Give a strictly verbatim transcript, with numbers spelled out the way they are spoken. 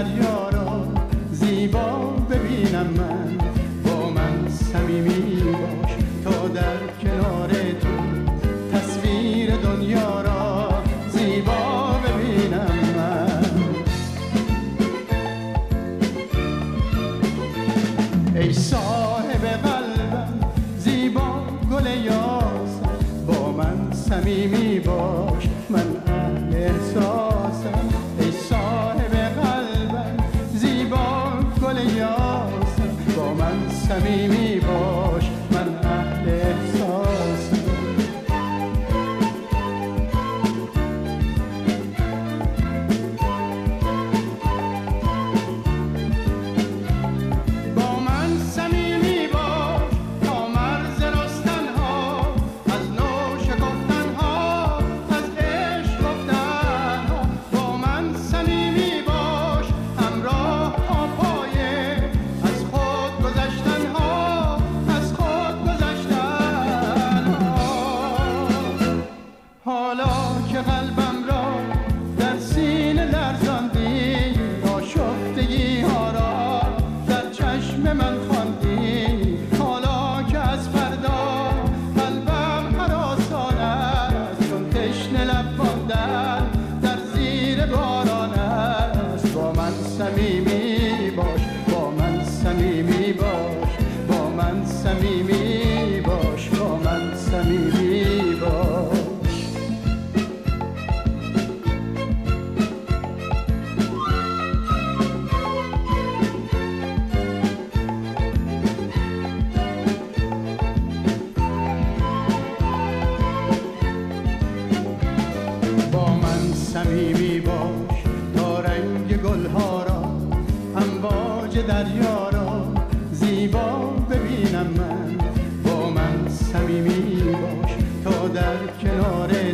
دریا را زیبا ببینم من، با من صمیمی باش تا در کنار تو تصویر دنیا را زیبا ببینم من. ای صاحب قلبم زیبا گل یاسم، با من صمیمی باش من اهل احساسم. ای صاحب قلبم زیبا گل یاسم، با من صمیمی باش من اهل احساسم. با من صمیمی باش تا مرز رستنها، از نو شکفتنها، از عشق گفتنها. با من صمیمی باش همراه تا پایه، از خود گذشتنها، از خود گذشتنها. حالا که قلبم را در سینه لرزاندی، آشفتگی ها را در چشم من خواندی. حالا که از فردا قلبم هراسان است، چون تشنه لب ماندن در زیر باران است. با من صمیمی باش، با من صمیمی باش، با من صمیمی باش، با من صمیمی باش. با من صمیمی باش تا رنگ گلها را، امواج دریا را زیبا ببینم من. با من صمیمی باش تا در کنار